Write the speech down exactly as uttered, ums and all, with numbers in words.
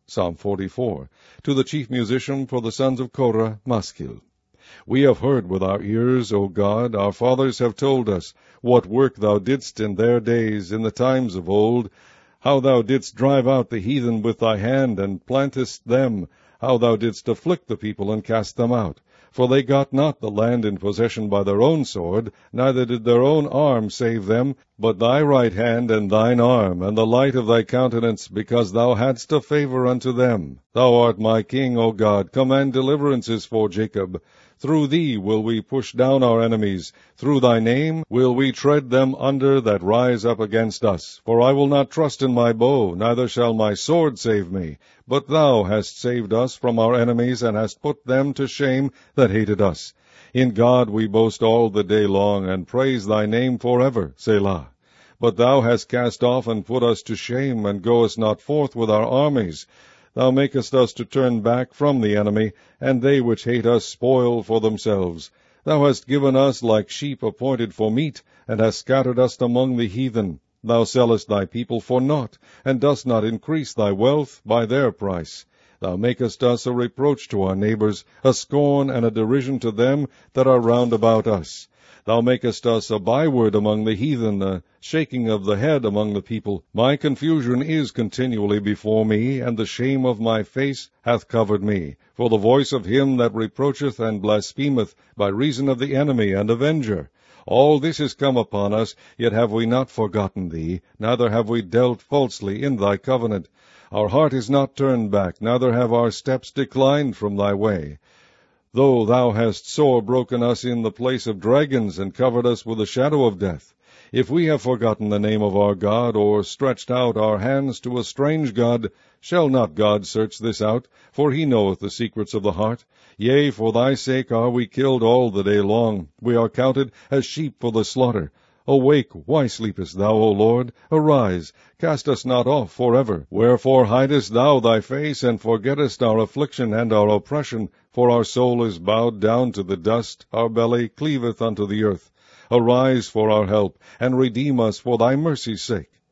Psalm forty-four. To the chief musician for the sons of Korah, Maskil. We have heard with our ears, O God, our fathers have told us, what work thou didst in their days, in the times of old, how thou didst drive out the heathen with thy hand, and plantest them, how thou didst afflict the people, and cast them out. For they got not the land in possession by their own sword, neither did their own arm save them, but thy right hand and thine arm, and the light of thy countenance, because thou hadst a favor unto them. Thou art my King, O God, command deliverances for Jacob. Through thee will we push down our enemies. Through thy name will we tread them under that rise up against us. For I will not trust in my bow, neither shall my sword save me. But thou hast saved us from our enemies, and hast put them to shame that hated us. In God we boast all the day long, and praise thy name forever. Selah. But thou hast cast off and put us to shame, and goest not forth with our armies. Thou makest us to turn back from the enemy, and they which hate us spoil for themselves. Thou hast given us like sheep appointed for meat, and hast scattered us among the heathen. Thou sellest thy people for naught, and dost not increase thy wealth by their price. Thou makest us a reproach to our neighbors, a scorn and a derision to them that are round about us. Thou makest us a byword among the heathen, a shaking of the head among the people. My confusion is continually before me, and the shame of my face hath covered me. For the voice of him that reproacheth and blasphemeth, by reason of the enemy and avenger. All this is come upon us, yet have we not forgotten thee, neither have we dealt falsely in thy covenant. Our heart is not turned back, neither have our steps declined from thy way. Though thou hast sore broken us in the place of dragons, and covered us with the shadow of death. If we have forgotten the name of our God, or stretched out our hands to a strange God, shall not God search this out? For he knoweth the secrets of the heart. Yea, for thy sake are we killed all the day long. We are counted as sheep for the slaughter. Awake, why sleepest thou, O Lord? Arise, cast us not off forever. Wherefore hidest thou thy face, and forgettest our affliction and our oppression? For our soul is bowed down to the dust, our belly cleaveth unto the earth. Arise for our help, and redeem us for thy mercy's sake.